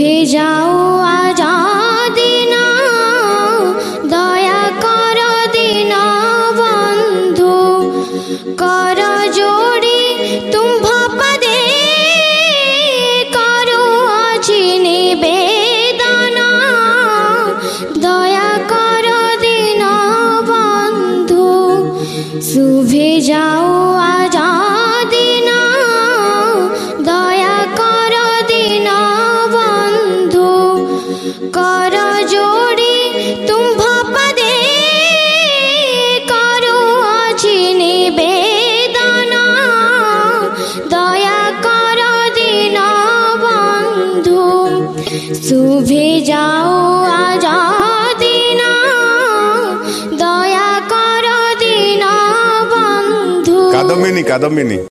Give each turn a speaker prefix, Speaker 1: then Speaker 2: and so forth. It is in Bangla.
Speaker 1: শুভে যাও আজাদিন দয়া কর দিন বন্ধু কর যোড়ি তুম্ভ পদে করো আজি নিবেদন দয়া কর দিন বন্ধু শুভে যাও আজাদিন দয়া কর দিন বন্ধু কর যোড়ি তুম্ভ পদে করো আজি নিবেদন দয়া কর দিন বন্ধু শুভে যাও আজাদিন দয়া কর দিন বন্ধু।
Speaker 2: কাদম্বিনী